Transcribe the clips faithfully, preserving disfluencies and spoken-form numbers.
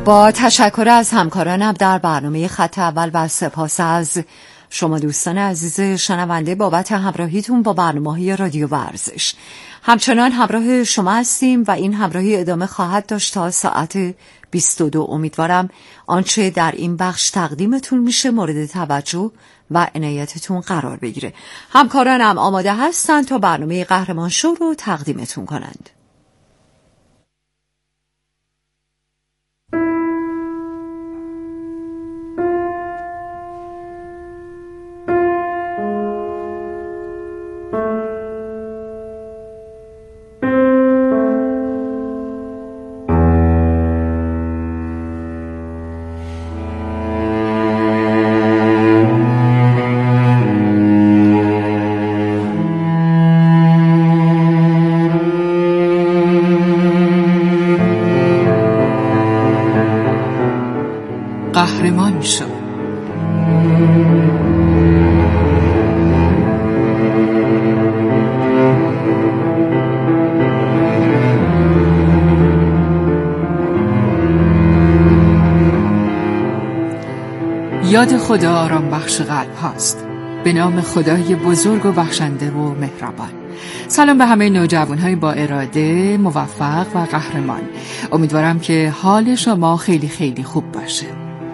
با تشکر از همکارانم در برنامه خط اول و سپاس از شما دوستان عزیز شنونده بابت همراهیتون با برنامه‌های رادیو ورزش. همچنان همراه شما هستیم و این همراهی ادامه خواهد داشت تا ساعت بیست و دو. امیدوارم آنچه در این بخش تقدیمتون میشه مورد توجه و عنایتتون قرار بگیره. همکارانم آماده هستند تا برنامه قهرمان شو رو تقدیمتون کنند. قهرمان شو. یاد خدا آرام بخش قلب هاست. به نام خدای بزرگ و بخشنده و مهربان. سلام به همه نوجوان‌های با اراده، موفق و قهرمان. امیدوارم که حال شما خیلی خیلی خوب باشه.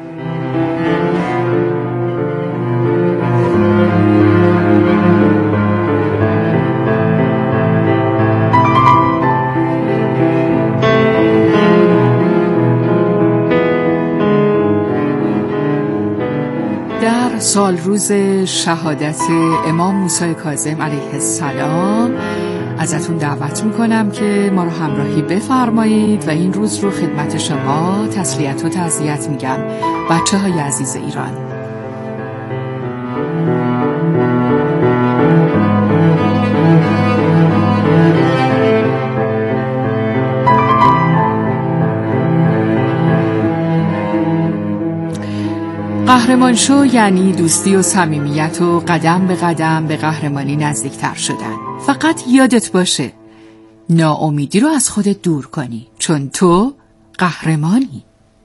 سال روز شهادت امام موسی کاظم علیه السلام ازتون دعوت میکنم که ما رو همراهی بفرمایید و این روز رو خدمت شما تسلیت و تعزیت میگم بچه های عزیز ایران. قهرمان شو یعنی دوستی و صمیمیت و قدم به قدم به قهرمانی نزدیکتر شدن. فقط یادت باشه ناامیدی رو از خودت دور کنی، چون تو قهرمانی.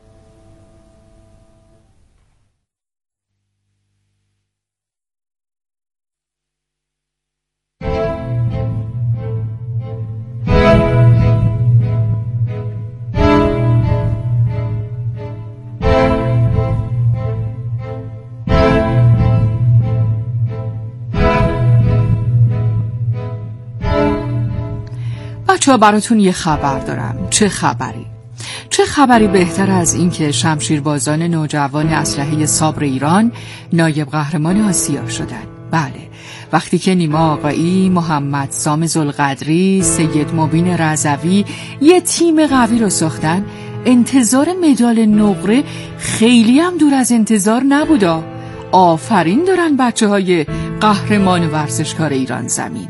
بچه‌ها براتون یه خبر دارم. چه خبری؟ چه خبری بهتر از این که شمشیربازان نوجوان اسلحه سابر ایران نایب قهرمان آسیا شدن. بله، وقتی که نیما آقایی، محمد سام ذوالقدری، سید مبین رضوی یه تیم قوی رو ساختن، انتظار مدال نقره خیلی هم دور از انتظار نبودا. آفرین دارن بچه‌های قهرمان ورزشکار ایران زمین.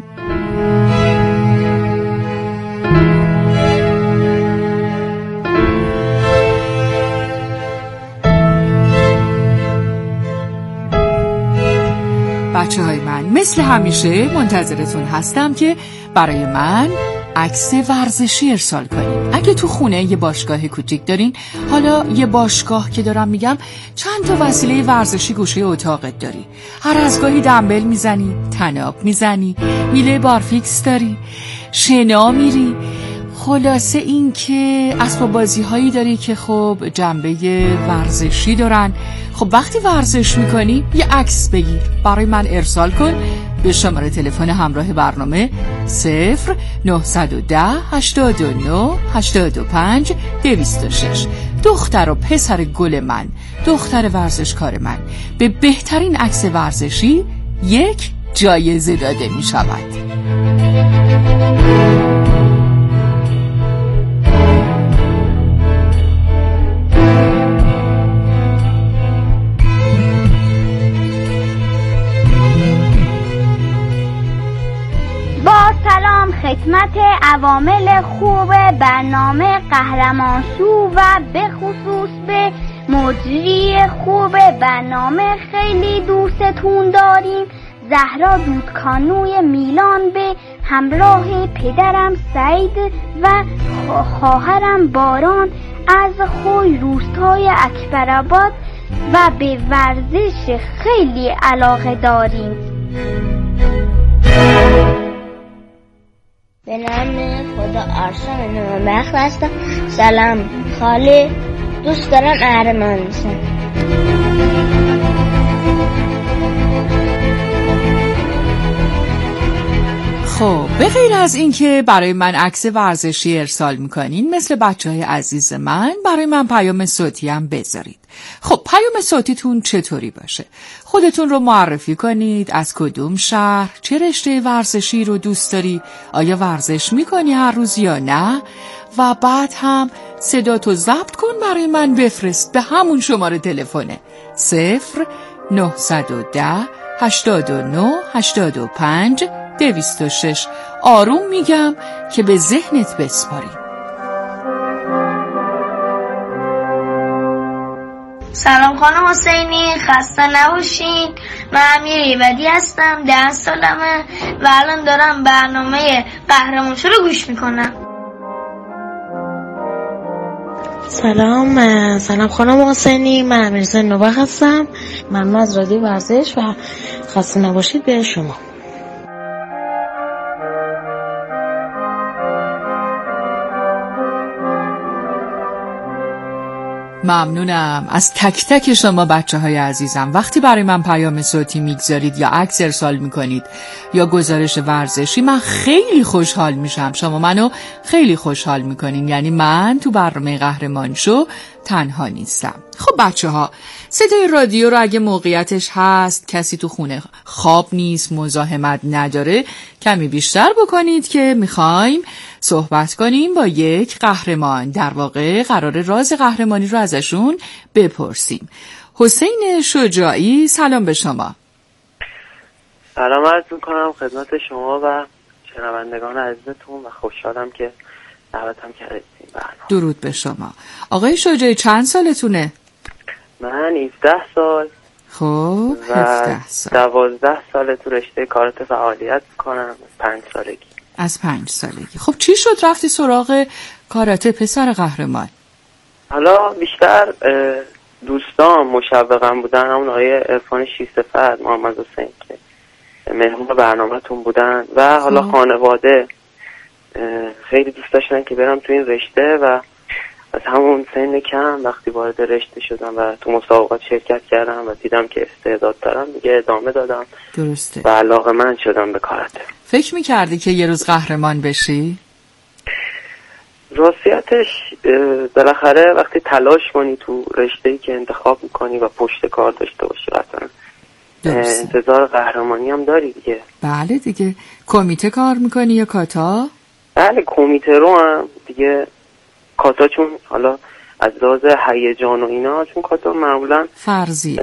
بچه های من، مثل همیشه منتظرتون هستم که برای من عکس ورزشی ارسال کنین. اگه تو خونه یه باشگاه کوچیک دارین، حالا یه باشگاه که دارم میگم چند تا وسیله ورزشی گوشه اتاقت داری، هر از گاهی دمبل میزنی، تناب میزنی، میله بارفیکس داری، شنا میری، خلاصه این که اسباب بازی هایی داری که خب جنبه ورزشی دارن. خب وقتی ورزش میکنی یه عکس بگیر برای من ارسال کن به شماره تلفن همراه برنامه صفر نهصد و ده هشتاد و نه هشتاد و پنج دویست و شش. دختر و پسر گل من، دختر ورزشکار من، به بهترین عکس ورزشی یک جایزه داده می شود. خدمت عوامل خوب برنامه قهرمان شو و به خصوص به مجری خوب برنامه، خیلی دوستتون داریم زهرا دودکانوی میلان به همراه پدرم سعید و خواهرم باران از خوی روستای اکبرآباد و به ورزش خیلی علاقه داریم. به نام خدا آرسان نوبخت هستم. سلام خاله، دوست دارم قهرمان میشم. خب به غیر از این که برای من عکس ورزشی ارسال میکنین، مثل بچه های عزیز من برای من پیام صوتی هم بذارید. خب پیام صوتیتون چطوری باشه؟ خودتون رو معرفی کنید، از کدوم شهر، چه رشته ورزشی رو دوست داری، آیا ورزش میکنی هر روز یا نه، و بعد هم صداتو ضبط کن برای من بفرست به همون شماره تلفنه صفر نهصد و ده هشتاد و نه هشتاد و پنج دویست و شش. آروم میگم که به ذهنت بسپاری. سلام خانم حسینی، خسته نباشین. من امیر ایبدی هستم، ده سالمه و الان دارم برنامه قهرمان شو رو گوش میکنم. سلام سلام خانم حسینی، من امیرزا نوبه هستم. ممنون از رادیو ورزش و خسته نباشید به شما. ممنونم از تک تک شما بچه های عزیزم. وقتی برای من پیام صوتی میگذارید یا عکس ارسال میکنید یا گزارش ورزشی، من خیلی خوشحال میشم. شما منو خیلی خوشحال میکنین، یعنی من تو برنامه قهرمان شو تنها نیستم. خب بچه ها، صدای رادیو رو اگه موقعیتش هست، کسی تو خونه خواب نیست، مزاحمت نداره، کمی بیشتر بکنید که میخوایم صحبت کنیم با یک قهرمان. در واقع قرار راز قهرمانی رو ازشون بپرسیم. حسین شجاعی، سلام به شما. سلام عرض میکنم خدمت شما و شنوندگان عزیزتون و خوشحالم که دعوتم کردید. درود به شما. آقای شجاعی چند سالتونه؟ من هفده سال. خب هفده سال. دوازده سال تو رشته کارات فعالیت میکنم. پنج سالگی. از پنج سالگی. خب چی شد رفتی سراغ کاراته پسر قهرمان؟ حالا بیشتر دوستان مشوقم بودن، همون آقای عرفان شیصفر، محمد حسین که مهمون برنامه‌تون بودن و حالا خانواده خیلی دوست داشتن که برم تو این رشته و از همون سن کم وقتی وارد رشته شدم و تو مسابقات شرکت کردم و دیدم که استعداد دارم، دیگه ادامه دادم. درسته. و علاقه‌مند شدم به کاراته. فکر می‌کردی که یه روز قهرمان بشی؟ راستیتش بالاخره وقتی تلاش کنی تو رشته‌ای که انتخاب می‌کنی و پشت کار داشته باشی، قطعاً انتظار قهرمانی هم داری دیگه. بله دیگه. کمیته کار می‌کنی یا کاتا؟ بله کمیته رو هم دیگه. کاتا چون حالا از لحاظ هیجان و اینا، چون کاتا معمولا فرضی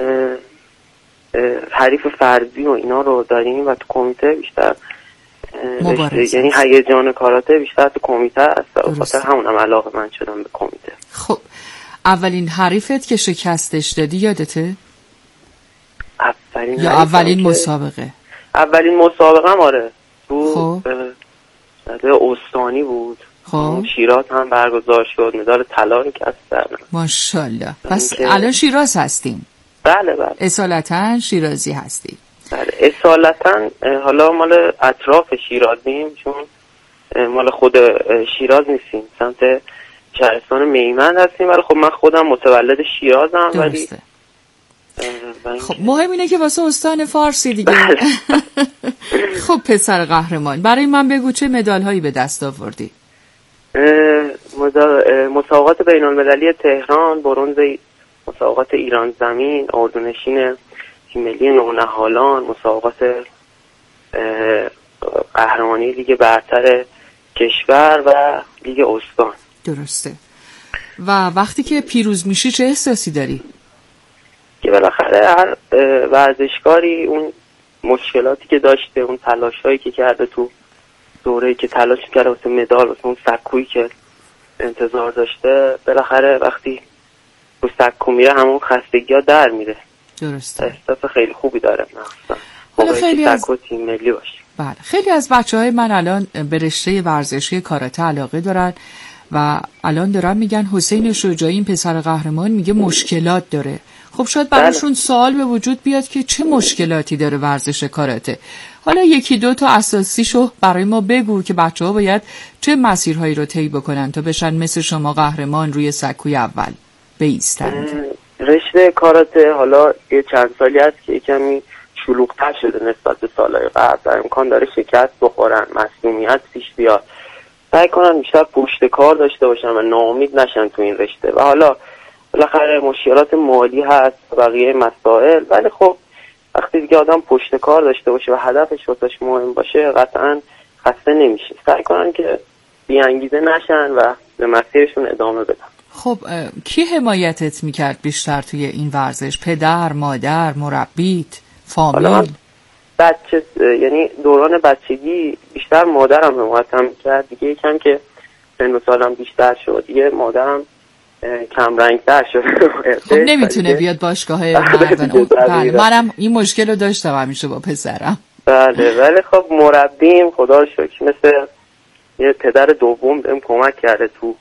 حریف فرضی و اینا رو داریم و تو کمیته بیشتر مبارزه، یعنی هیجان کاراته بیشتر تو کمیته است. به خاطر همونم علاقه من شدم به کمیته. خب اولین حریفت که شکستش دادی یادته؟ اولین یا اولین مسابقه؟ اولین مسابقه هم آره تو خب استانی بود. خب شیراز هم برگزار شد، مدال طلا رو کسب کردم. ماشاءالله. پس الان شیراز هستیم؟ بله بله. اصالتا شیرازی هستی؟ بله اصالتا. حالا مال اطراف شیرازیم، چون مال خود شیراز نیستیم، سمت شهرستان میمند هستیم، ولی خب من خودم متولد شیرازم. ولی خب مهم اینه که واسه استان فارسی دیگه. خب پسر قهرمان، برای من بگو چه مدال هایی به دست آوردی؟ مسابقات بین المللی تهران، برنز مسابقات ایران زمین، اردونشین تیم ملی نونهالان، مسابقات قهرمانی لیگ برتر کشور و لیگ استان. درسته. و وقتی که پیروز میشی چه احساسی داری؟ که بالاخره هر ورزشکاری اون مشکلاتی که داشته، اون تلاشایی که کرده تو دوره‌ای که تلاش کرده واسه مدال، واسه اون سکویی که انتظار داشته، بالاخره وقتی رو سکو میره همون خستگی‌ها در میره. درسته. احساس خیلی خوبی داره مخصوصا. خیلی از تیم ملی باشه. بله خیلی از بچه‌های من الان به رشته ورزشی کاراته علاقه دارن و الان دارن میگن حسین شجاعی این پسر قهرمان میگه مشکلات داره. خب شاید براشون سوال به وجود بیاد که چه مشکلاتی داره ورزش کاراته. حالا یکی دو تا اساسیشو برای ما بگو که بچه‌ها باید چه مسیرهایی رو طی بکنن تا بشن مثل شما قهرمان روی سکوی اول بایستند. رشته کاراته حالا یه چند سالی هست که کمی شلوغ‌تر شده نسبت به سالهای قبل. امکان داره شکست بخورن، مصدومیت پیش بیاد. سعی کنن بیشتر پشت کار داشته باشن و ناامید نشن تو این رشته. و حالا بالاخره مشکلات مالی هست و بقیه مسائل، ولی خب وقتی دیگه آدم پشت کار داشته باشه و هدفش واسش مهم باشه قطعا خسته نمیشه. سعی کنن که بی‌انگیزه نشن و به مسیرشون ادامه بدن. خب کی حمایتت میکرد بیشتر توی این ورزش؟ پدر، مادر، مربیت، فامیل؟ بچه یعنی دوران بچگی بیشتر مادرم حمایتم میکرد. دیگه یکم که سن و سالم بیشتر شد دیگه مادرم کم رنگ‌تر شد. خب نمیتونه بیاد باشگاه مردان. بله منم این مشکل رو داشتم همیشه با پسرم. بله ولی خب مربیم خدا رو شکر مثل یه پدر دوم بهم کمک کرده تو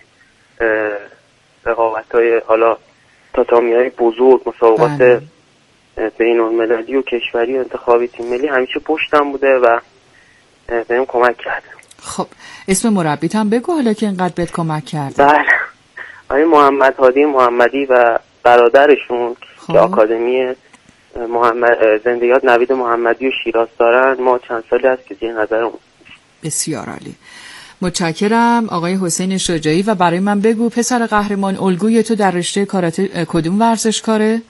رقابت‌های حالا تاتامی‌های بزرگ، مسابقات بله. بین‌المللی و کشوری و انتخابی تیم ملی همیشه پشتم بوده و بهم کمک کرده. خب اسم مربیت هم بگو حالا که اینقدر بهت کمک کرده. بله آقای محمد هادی محمدی و برادرشون خب. که آکادمی محمد زندگیات نوید محمدی و شیراز دارن. ما چند سالی هست که زیر نظرمون. بسیار عالی. متشکرم آقای حسین شجاعی. و برای من بگو پسر قهرمان الگوی تو در رشته کاراته کدوم ورزشکاره؟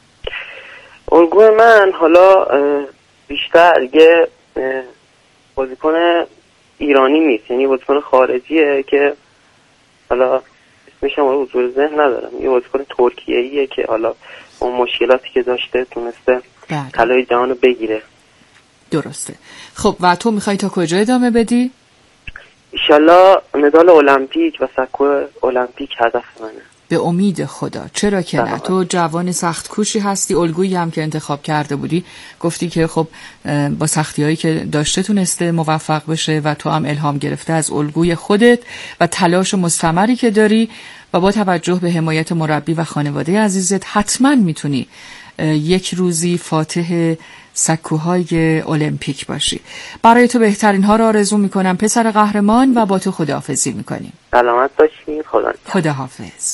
الگوی من حالا بیشتر یه بازیکن ایرانی نیست، یعنی بازیکن خارجیه که حالا اسمش هم حضور ذهن ندارم. یه بازیکن ترکیه‌ایه که حالا اون مشکلاتی که داشته تونسته طلای جهان رو بگیره. درسته. خب و تو میخوای تا کجا ادامه بدی؟ انشالله مدال المپیک و سکو المپیک هدف منه. به امید خدا. چرا که نه؟ تو جوان سخت کوشی هستی. الگویی هم که انتخاب کرده بودی گفتی که خب با سختی‌هایی که داشته تونسته موفق بشه و تو هم الهام گرفته از الگوی خودت و تلاش مستمری که داری و با توجه به حمایت مربی و خانواده عزیزت حتما میتونی یک روزی فاتح سکوهای المپیک باشی. برای تو بهترین ها را آرزو میکنم پسر قهرمان و با تو خداحافظی میکنیم. سلامت باشی. خدا خداحافظ.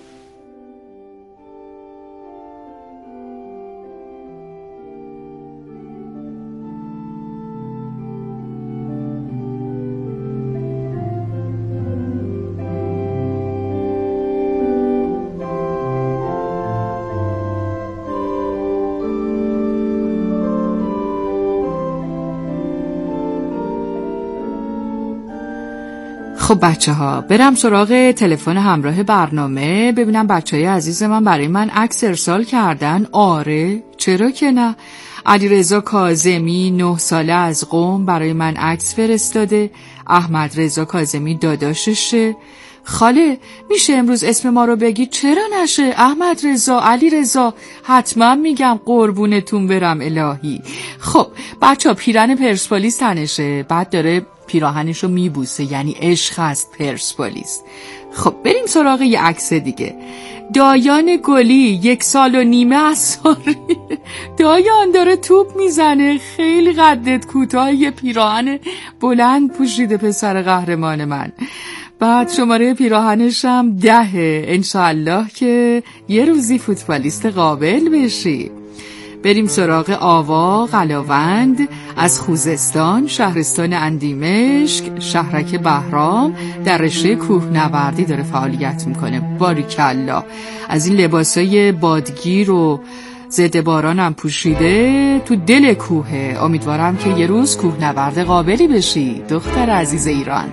خب بچه ها برم سراغ تلفن همراه برنامه ببینم بچه های عزیز من برای من عکس ارسال کردن. آره چرا که نه. علیرضا کاظمی نه ساله از قم برای من عکس فرستاده. احمد رضا کاظمی داداششه. خاله میشه امروز اسم ما رو بگی؟ چرا نشه احمد رضا، علی رضا؟ حتما میگم قربونتون برم الهی. خب بچه ها پیرن پرسپولیس تنشه، بعد داره پیراهنش رو میبوسه، یعنی عشق هست پرسپولیس. خب بریم سراغ یه عکس دیگه. دایان گلی یک سال و نیمه از ساری. دایان داره توپ میزنه، خیلی قدت کوتاه، یه پیراهن بلند پوشیده پسر قهرمان من. بعد شماره پیراهنش هم دهه. انشاءالله که یه روزی فوتبالیست قابل بشی. بریم سراغ آوا قلاوند از خوزستان، شهرستان اندیمشک، شهرک بهرام، در رشته کوهنوردی داره فعالیت میکنه. باریکالله. از این لباسای بادگیر و ضد باران هم پوشیده، تو دل کوهه. امیدوارم که یه روز کوهنورد قابلی بشی دختر عزیز ایران.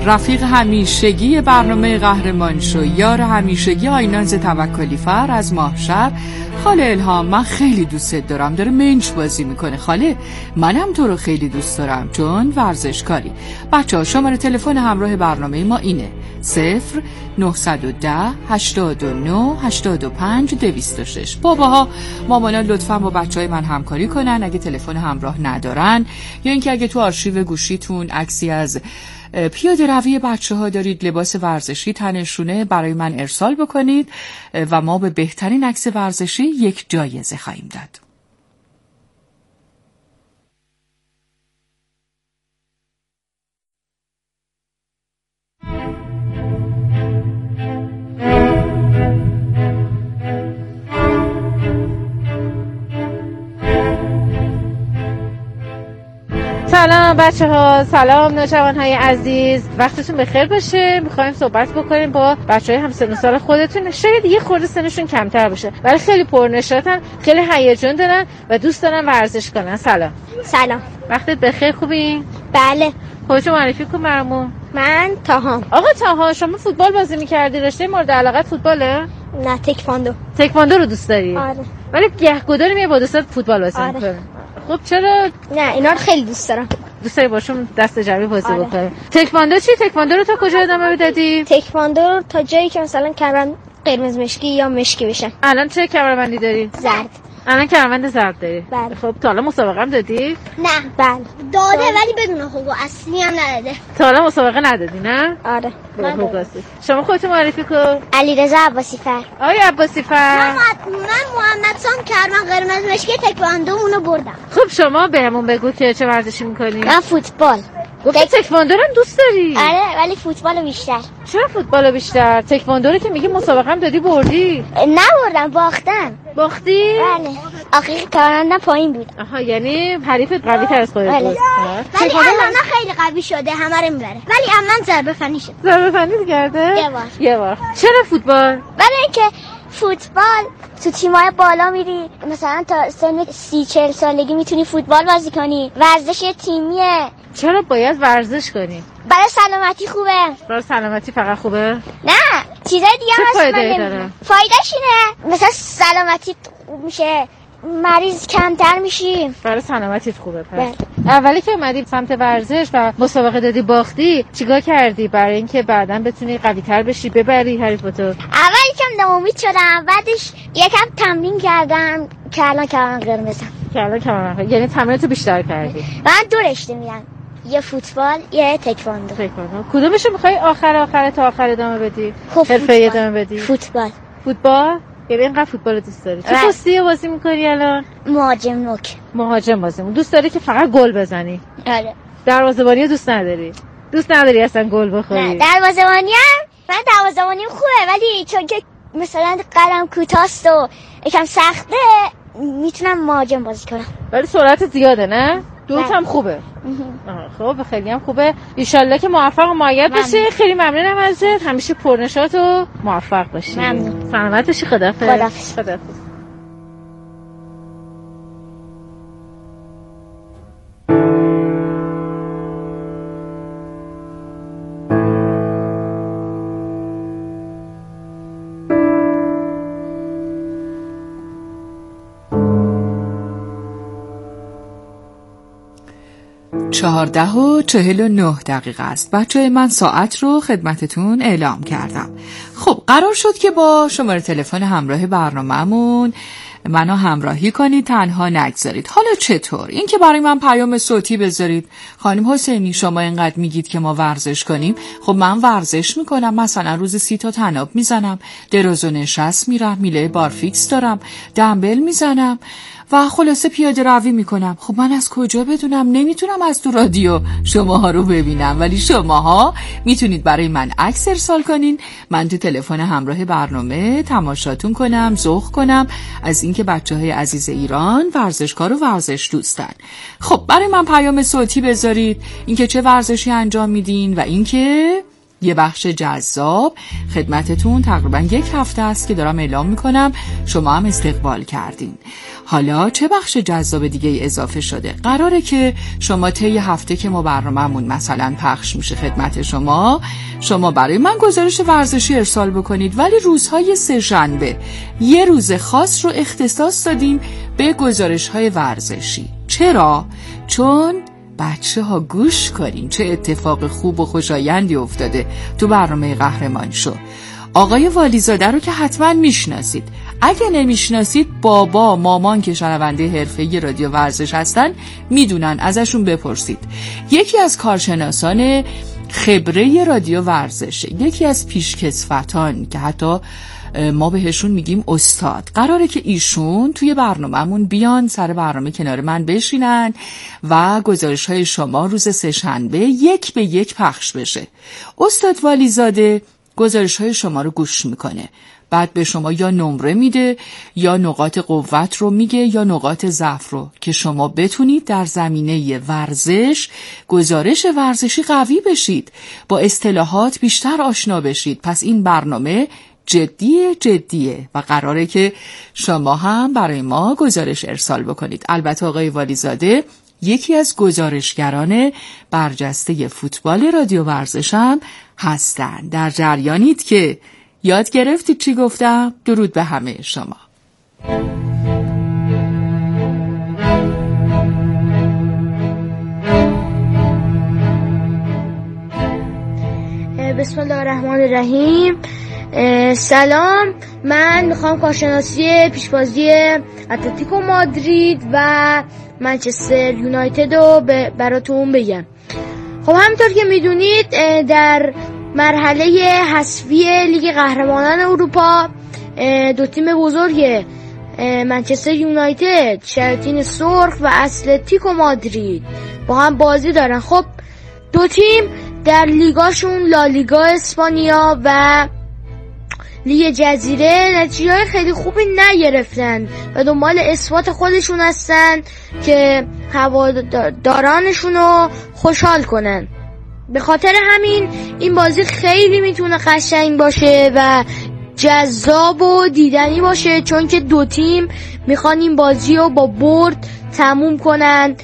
رفیق همیشگی برنامه قهرمان شو، یار همیشگی آیناز توکلی فر از ماهشر. خاله الهام من خیلی دوستت دارم، داره منچ بازی میکنه. خاله منم تو رو خیلی دوست دارم چون ورزشکاری. بچه ها شماره تلفن همراه برنامه ما اینه صفر نهصد و ده هشتاد و نه هشتاد و پنج دویست و شش. باباها مامانا لطفا با بچه های من همکاری کنن اگه تلفن همراه ندارن، یا اینکه اگه تو آرشیو گوشیتون عکسی از پیاده روی بچه ها دارید لباس ورزشی تنشونه برای من ارسال بکنید و ما به بهترین عکس ورزشی یک جایزه خواهیم داد. سلام بچه ها، سلام نوجوان های عزیز، وقتتون بخیر باشه. میخوایم صحبت بکنیم با بچه های همسن و سال خودتون. شاید یه خورده سنشون کمتر باشه ولی خیلی پرنشاطن، خیلی هیجان دارن و دوست دارن ورزش کنن. سلام. سلام. وقتت بخیر، خوبی؟ بله. خودتو معرفی کن برامون. من تاهام. آقا تاها، شما فوتبال بازی میکردی؟ رشته مورد علاقت فوتباله؟ نه، تکواندو. تکواندو رو دوست داری؟ آره. ولی گهگداری میای با دوستات فوتبال بازی آره. میکنی. خب چرا؟ نه اینا رو خیلی دوست دارم. دوست داری باشون دست جمعی بازی آره. بکنی. تکواندو چی؟ تکواندو رو تا کجا ادامه میدادی؟ تکواندو رو تا جایی که مثلا کمربند قرمز مشکی یا مشکی بشن. الان چه کمربندی داری؟ زرد. الان کمربند زرد داری؟ بله. خب تا حالا مسابقه هم دادی؟ نه. بله. داده ولی بدون حقوق اصلی هم نداده. تا حالا مسابقه ندادی نه؟ آره. من حقوق اصلی. شما خودت معرفی کن. علیرضا عباسی فر. آقای عباسی فر. من محمد سام کروان قرمز مشکی تکواندومونو بردم. خب شما بهمون بگو که چه ورزشی میکنی؟ من فوتبال. گفتی تکواندو رو دوست داری؟ آره ولی فوتبال بیشتر. چرا فوتبال بیشتر؟ تکواندو رو که میگی مسابقه هم دادی بردی؟ نبردم، باختم. باختی؟ بله. آخری کارندم پایین بود. آها، یعنی حریفت قوی تر از خودت بود. ولی الان خیلی قوی شده، همه رو میبره. ولی من ضربه فنی شد. ضربه فنی کرده؟ یه بار. یه بار. چرا فوتبال؟ برای اینکه فوتبال تو تیمای بالا میری، مثلا تا سن سی چهل سالگی میتونی فوتبال بازی کنی. ورزش تیمیه. چرا باید ورزش کنی؟ برای سلامتی خوبه. برای سلامتی فقط خوبه؟ نه، چیزای دیگه هم هست. فایده داره؟ فایدهش اینه مثلا سلامتی خوب میشه، مریض کمتر میشی. برای سلامتیت خوبه. پس اولی که اومدی سمت ورزش و مسابقه دادی باختی، چیکار کردی برای اینکه بعداً بتونی قوی‌تر بشی ببری حریفتو؟ اولی کم ناامید شدم، بعدش یکم تمرین کردم که الان کمربند قرمزم. که الان کمربند، یعنی تمرینتو بیشتر کردی. من دو رشته میرم، یه فوتبال یه تکواندو. تکواندو کدومشو میخوای آخر آخر تا آخر ادامه بدی؟ خب حرفه‌ای ادامه بدی؟ فوتبال. فوتبال؟ یعنی اینقدر فوتبال دوست داری؟ چه پستی بازی میکنی الان؟ مهاجم نوک. مهاجم بازی می‌کنی. دوست داری که فقط گل بزنی؟ آره. دروازه‌بانی دوست نداری؟ دوست نداری اصلا گل بخوری؟ نه، دروازه‌بانی هم من دروازه‌بانیم خوبه ولی چون که مثلا قلم کوتاست و یکم سخته میتونم مهاجم بازی کنم. ولی سرعت زیاده نه؟ دوت هم خوبه. خب خیلی هم خوبه. ان که موفق و مؤید بشی. خیلی ممنونم ازت. همیشه پرنشاط و موفق باشی. ممنون. سلامت باشی. خداحافظ. خداحافظ. خداحافظ. چهارده و چهل و نه دقیقه است. بچه من ساعت رو خدمتتون اعلام کردم. خب قرار شد که با شماره تلفن همراه برنامه‌مون منو همراهی کنید، تنها نگذارید. حالا چطور؟ این که برای من پیام صوتی بذارید. خانم حسینی شما اینقدر میگید که ما ورزش کنیم، خب من ورزش میکنم، مثلا روز سی تا طناب میزنم، دراز و نشست میرم، میله بارفیکس دارم، دمبل میزنم و خلاصه پیاده روی میکنم. خب من از کجا بدونم؟ نمیتونم از تو رادیو شماها رو ببینم، ولی شماها میتونید برای من عکس ارسال کنین، من تو تلفن همراه برنامه تماشاتون کنم، ذوق کنم از اینکه بچه‌های عزیز ایران ورزشکار و ورزش دوستن. خب برای من پیام صوتی بذارید اینکه چه ورزشی انجام میدین و اینکه یه بخش جذاب خدمتتون تقریبا یک هفته است که دارم اعلام میکنم، شما هم استقبال کردین. حالا چه بخش جذاب دیگه اضافه شده؟ قراره که شما طی هفته که ما برنامه‌مون مثلا پخش میشه خدمت شما، شما برای من گزارش ورزشی ارسال بکنید، ولی روزهای سه شنبه یه روز خاص رو اختصاص دادیم به گزارش‌های ورزشی. چرا؟ چون بچه ها گوش کنین چه اتفاق خوب و خوشایندی افتاده تو برنامه قهرمان شو. آقای والیزاده رو که حتما میشناسید، اگه نمیشناسید بابا مامان که شنونده حرفه‌ای رادیو ورزش هستن میدونن، ازشون بپرسید. یکی از کارشناسان خبره رادیو ورزشه، یکی از پیشکسوتان که حتی ما بهشون میگیم استاد. قراره که ایشون توی برنامه‌مون بیان سر برنامه کنار من بشینن و گزارش های شما روز سه شنبه یک به یک پخش بشه. استاد والیزاده گزارش های شما رو گوش میکنه، بعد به شما یا نمره میده یا نقاط قوت رو میگه یا نقاط ضعف رو که شما بتونید در زمینه ورزش گزارش ورزشی قوی بشید، با اصطلاحات بیشتر آشنا بشید. پس این برنامه جدیه جدیه و قراره که شما هم برای ما گزارش ارسال بکنید. البته آقای والیزاده یکی از گزارشگران برجسته فوتبال رادیو ورزش هم هستن. در جریانید که یاد گرفتید چی گفتم؟ درود به همه شما. بسم الله الرحمن الرحیم. سلام، من میخوام کارشناسی پیشبازی اتلتیکو مادرید و منچستر یونایتد رو براتون بگم. خب همونطور که میدونید در مرحله حذفی لیگ قهرمانان اروپا دو تیم بزرگ منچستر یونایتد، شیاطین سرخ و اتلتیکو مادرید با هم بازی دارن. خب دو تیم در لیگاشون لالیگا اسپانیا و لیگ جزیره نتیجه‌های خیلی خوبی نگرفتن و دنبال اثبات خودشون هستن که هوادارانشون رو خوشحال کنن. به خاطر همین این بازی خیلی میتونه قشنگ باشه و جذاب و دیدنی باشه، چون که دو تیم میخوان این بازی رو با برد تموم کنن.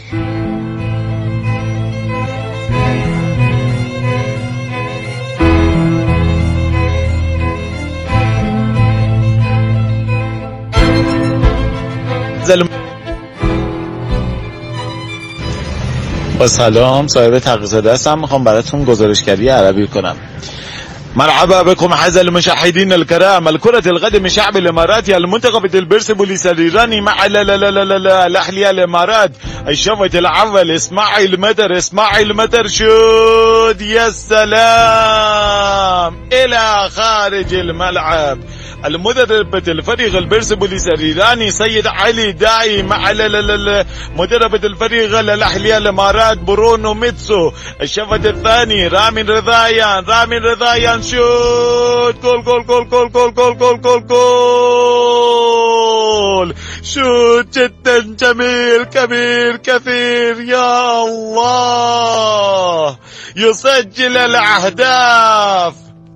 با سلام، صاحب تقی‌زاده هستم، میخوام براتون گزارشگری عربی کنم. مرحبا بكم أعزائي المشاهدين الكرام. الكرة القدم شعب الإماراتي المنتخب البرسبوليس الإيراني مع لا لا لا لا لا الأهلي الإمارات. الشوط الأول إسماعيل مطر إسماعيل مطر شوت يا سلام إلى خارج الملعب. المدرب الفريق البرسبوليس الإيراني سيد علي داعي مع مدربة الفريق الأهلي الإمارات برونو ميتسو. الشوط الثاني رامين رضايان رامين رضايان شوت جول جول جول جول جول جول جول جول جول شوت جدا جميل كبير كثير يا الله يسجل الأهداف.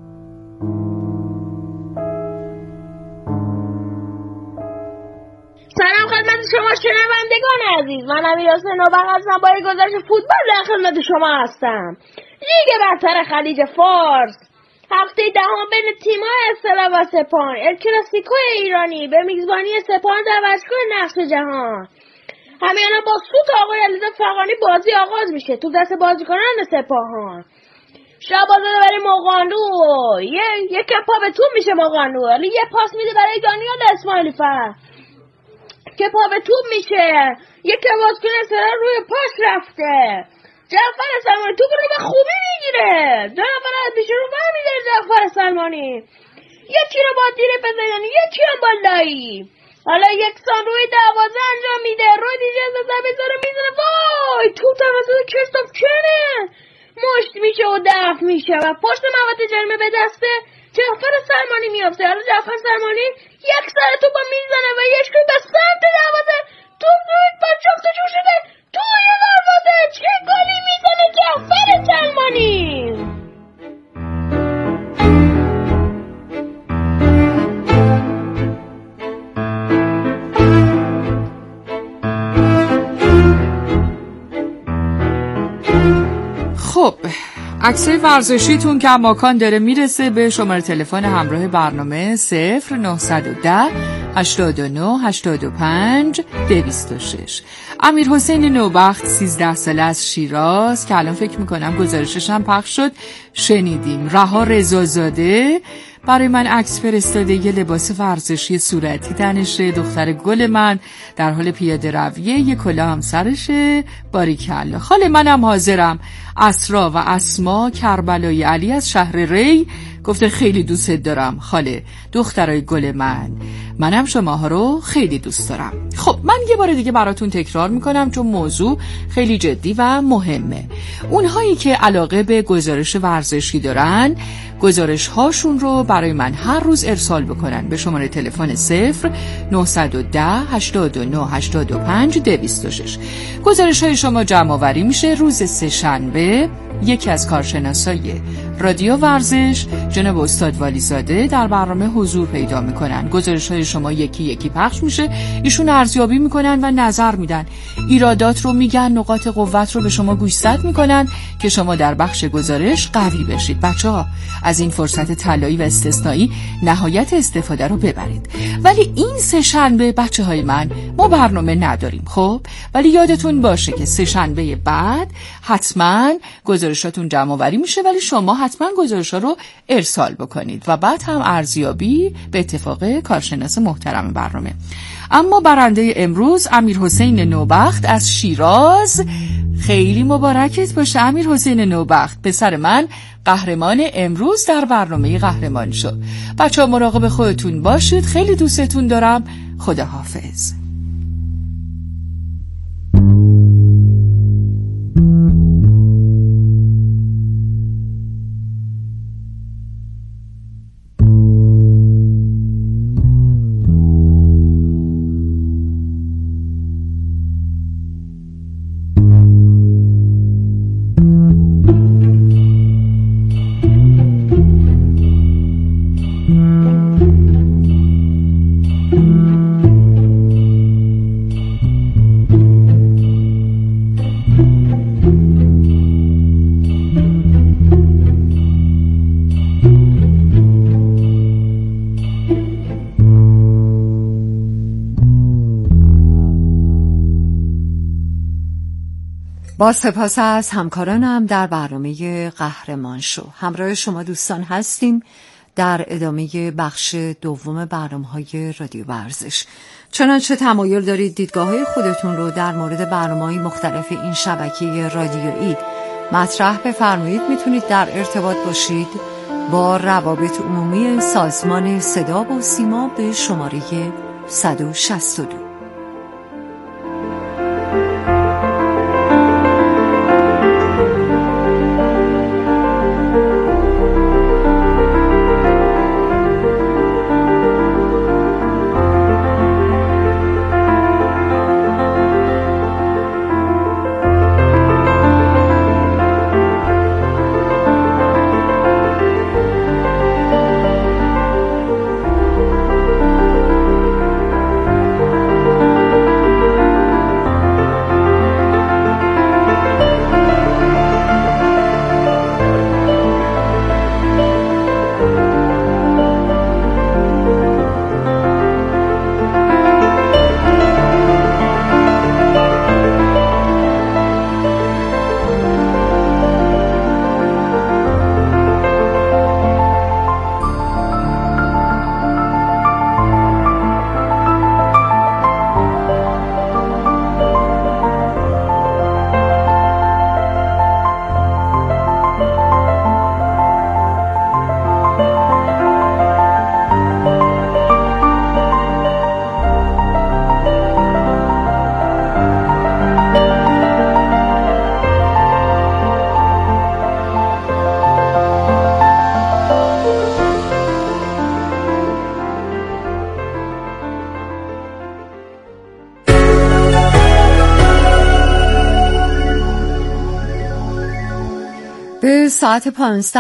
سلام خدمت شما شنوندگان عزیز، من امیرحسین نوبخت هستم با یک گزارش فوتبال در خدمت شما هستم. لیگ برتر خلیج فارس هفته دهم بین تیم‌های استقلال و سپاهان، ال کلاسیکو ایرانی به میزبانی سپاهان در ورزشگاه نقش جهان. همین با سوت آقای علیرضا فغانی بازی آغاز میشه. تو دست بازیکنان سپاهان شهبازاده برای مقانو، یه یک پا به توپ میشه مقانو، ولی یه پاس میده برای دانیال اسماعیلی فر که پا به توپ میشه. یک بازیکن استقلال روی پاس رفته، جعفر سلمانی توپ رو به خوبی میگیره، دو نفر از پیش رو برمی‌داره جعفر سلمانی، یکی رو با تیر بزنی یکی هم با لایی. حالا یکسان روی دروازه انجام میده، روی دیگه از زمین رو میزنه، وای توپ توسط کریستوف کنه مشت میشه و دفع میشه و پشت مواد جرمه به دسته جعفر سلمانی میافته. حالا جعفر سلمانی یک سر توپ میزنه و یک توپ به سمت دروازه، توپ روی پرچم جو شده توی دروازه، چه گلی میزنه جعفر سلمانی. عکسای ورزشیتون که ماکان داره میرسه به شماره تلفن همراه برنامه صفر نهصد و ده هشتاد و نه هشتاد و پنج دویست و شش. امیر حسین نوبخت سیزده ساله از شیراز که الان فکر میکنم گزارشش هم پخش شد شنیدیم. رها رضازاده برای من عکس فرستاده، یه لباس ورزشی صورتی تنشه، دختر گل من در حال پیاده رویه، یه کلاه هم سرشه، باریکلا. خاله منم حاضرم. اسرا و اسما کربلای علی از شهر ری گفته خیلی دوست دارم خاله، دخترای گل من، منم شماها رو خیلی دوست دارم. خب من یه بار دیگه براتون تکرار میکنم چون موضوع خیلی جدی و مهمه. اونهایی که علاقه به گزارش ورزشی دارن گزارش هاشون رو برای من هر روز ارسال بکنن به شماره تلفن صفر نهصد و ده هشتاد و نه هشتاد و پنج دویست و شش. گزارش های شما جمع آوری میشه روز سه شنبه. یکی از کارشناسای رادیو ورزش جناب استاد والیزاده در برنامه حضور پیدا میکنن. گزارش های شما یکی یکی پخش میشه، ایشون ارزیابی میکنن و نظر میدن، ایرادات رو میگن، نقاط قوت رو به شما گوشزد میکنن که شما در بخش گزارش قوی بشید. بچه‌ها از این فرصت طلایی و استثنایی نهایت استفاده رو ببرید. ولی این سه شنبه بچه‌های من ما برنامه نداریم. خب ولی یادتون باشه که سه شنبه بعد حتما گزارشاتون جمع آوری میشه، ولی شما حتما گزارشا رو ارسال بکنید و بعد هم ارزیابی به اتفاق کارشناس محترم برنامه. اما برنده امروز امیر حسین نوبخت از شیراز. خیلی مبارکت باشه امیر حسین نوبخت، پسر من قهرمان امروز در برنامه قهرمان شو. بچه‌ها مراقب خودتون باشید، خیلی دوستتون دارم. خداحافظ. با سپاس از همکارانم در برنامه قهرمان شو. همراه شما دوستان هستیم در ادامه بخش دوم برنامه‌های رادیو ورزش. چنانچه تمایل دارید دیدگاه‌های خودتون رو در مورد برنامه‌های مختلف این شبکه رادیویی مطرح بفرمایید، میتونید در ارتباط باشید با روابط عمومی سازمان صدا و سیما به شماره صد و شصت و دو. به ساعت پانزده